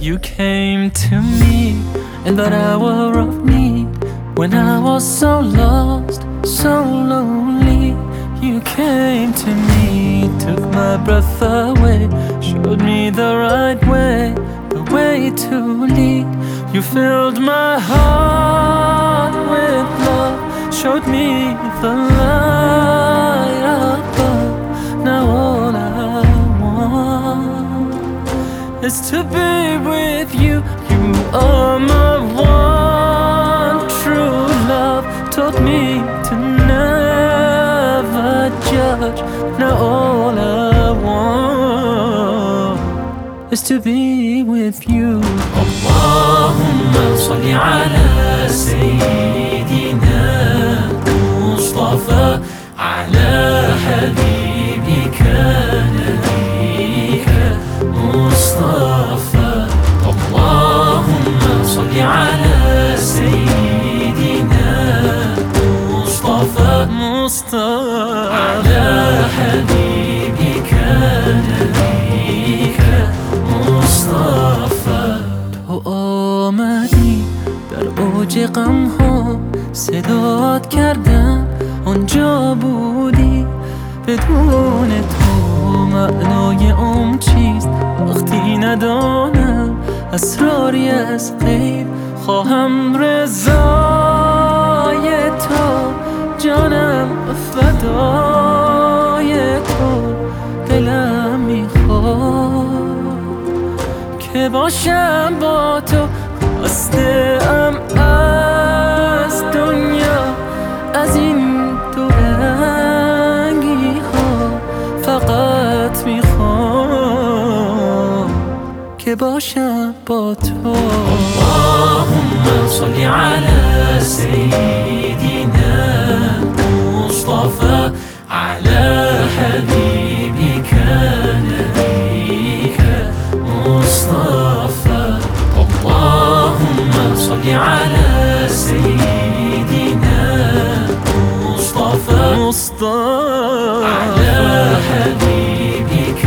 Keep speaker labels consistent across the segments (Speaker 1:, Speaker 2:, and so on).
Speaker 1: You came to me in that hour of need, when I was so lost, so lonely. You came to me, took my breath away, showed me the right way, the way to lead. You filled my heart with love, showed me the light above. Now all I want is to be with you. You are my one true love, taught me to never judge. Now all I want is to be with you.
Speaker 2: اللهم صل على سيدنا مصطفى، على حبيبك نبيك مصطفى. اللهم صل على سيدنا مصطفى، على حبيبك نبيك مصطفى.
Speaker 1: تو آمدی در اوج غم ها، صدات کردم آنجا بودی. بدون تو معنای عمر چیست وقتی ندانم اسراری از غیب. خواهم رضای تو، جانم فدای تو. دلم میخواد که باشم با تو. خسته ام از دنیا، از این دو رنگی ها. فقط میخوام که باشم با تو.
Speaker 2: اللهم صل على سيدنا مصطفى، على حبيبك نبيك مصطفى. اللهم صل على سيدنا مصطفى، على حبيبك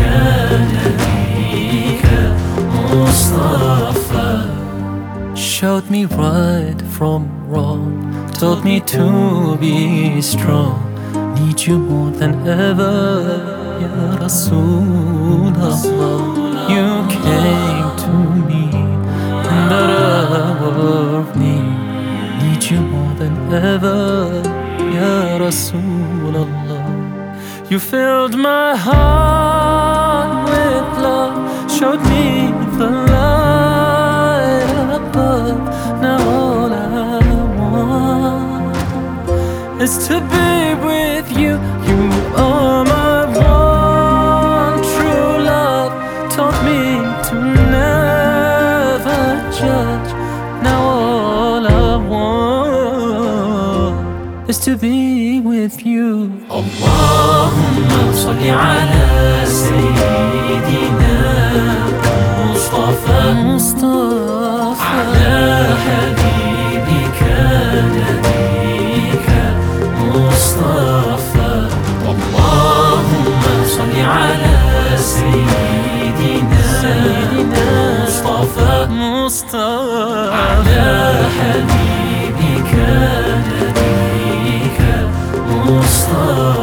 Speaker 2: نبيك مصطفى.
Speaker 1: Showed me right from wrong, taught me to be strong. Need you more than ever, Ya Rasulullah. You came to me in that hour of need. Need you more than ever, Ya Rasulullah. You filled my heart with love, showed me the light above. Now all I want is to be with you. You are my one true love, taught me to never judge. Now all I want is to be with you.
Speaker 2: اللهم صل على سيدنا مصطفى، على حبيبك نبيك مصطفى. اللهم صل على سيدنا مصطفى، على حبيبك نبيك مصطفى.